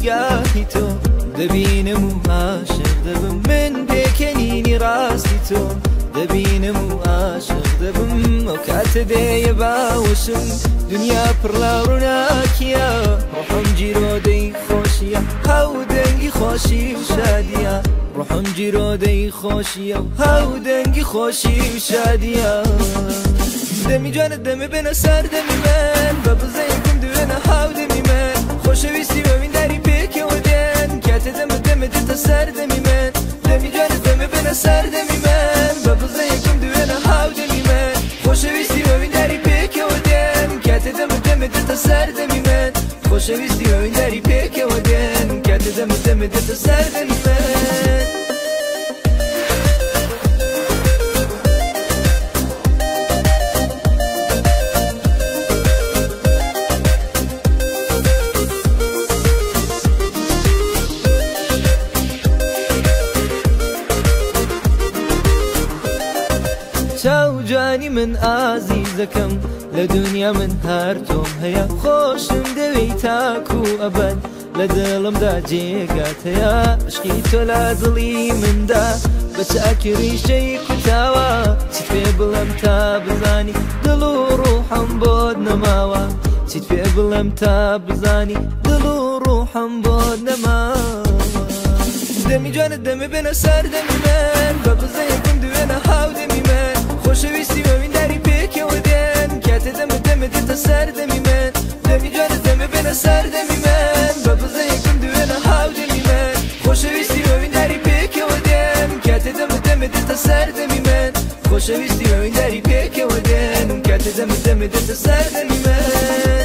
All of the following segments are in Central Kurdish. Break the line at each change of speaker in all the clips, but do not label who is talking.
دەستگاهی تۆ دەبینم و عاشق دەبم من پێکەنینی ڕاستی تۆ دەبینم و عاشق دەبم ئەو کاتە دێیە باوەشم دنیا پڕ لە ڕووناکیە ڕۆحم جیرۆدەی خۆشیە هەودەنگی خۆشی و شادیە ڕۆحم جیرۆدەی خۆشیە و هەودەنگی خۆشی و شادیە دەمی جوانت دەمێ بێنە سەر دەمی من بە بزەیەکم دوێنە هاودەمی من خۆشەویستی وەوینداری پێکەوە دێن کاتێ دەمە دەمە دێتە سەر دەمی من دەمی جوانت دەمێ بێنە سەر دەمی من بە بزەیەکم دوێنە هاودەمی من خۆشەویستی وەوینداری پێکەوە دێن کاتێ دەمە دەمە دێتە سەر دەمی من خۆشەویستی وەوینداری پێکەوە دێن کاتێ دەمە دەمە دێتە سەر دەمی من چاو جوانی من ئازیزەکەم لە دنیا من هەر تۆم هەیە خۆشم دەوێی تاکو ئەبەد لە دڵمدا جێگات هەیە عشقی تۆ لە دڵی مندا بە چاکریشەی کوتاوە چیت پێ بڵێم تا بزانی دڵ و ڕوحم بۆت نەماوە چیت پێ بڵێم تا بزانی دڵ و ڕوحم بۆت نەماوە دەمی جوانت دەمێ بێنە سەر دەمی من بە بزەیەکم دوێنە هاودەمی من خۆشەویستی وەوینداری پێکەوە دێن کاتێ دەمە دەمە دێتە سەر دەمی من دەمی جوانت دەمێ بێنە سەر دەمی من بە بزەیەکم دوێنە هاودەمی من خۆشەویستی وەوینداری پێکەوە دێن کاتێ دەمە دەمە دێتە سەر دەمی من خۆشەویستی وەوینداری پێکەوە دێن کاتێ دەمە دەمە دێتە سەر دەمی من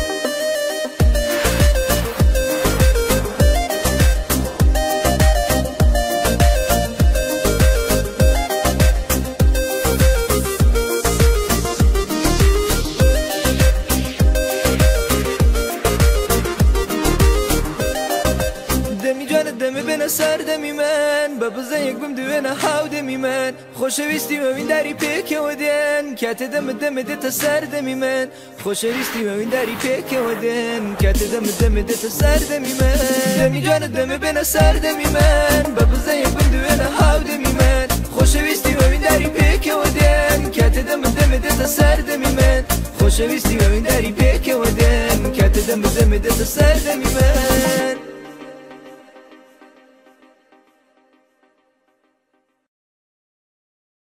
دەمێ بێنە سەر دەمی من بە بزەیەک بم دوێنە هاودەمی من خۆشەویستی وەوینداری پێکەوە دێن کاتێ دەمە دەمە دێتە سەر دەمی من خۆشەویستی وەوینداری پێکەوە دێن کاتێ دەمە دەمە دێتە سەر دەمی من دەمی جوانت دەمێ بێنە سەر دەمی من بە بزەیەک بم دوێنە هاودەمی من خۆشەویستی وەوینداری پێکەوە دێن کاتێ دەمە دەمە دێتە سەر دەمی من خۆشەویستی وەوینداری پێکەوە دێن کاتێ دەمە دەمە دێتە سەر دەمی من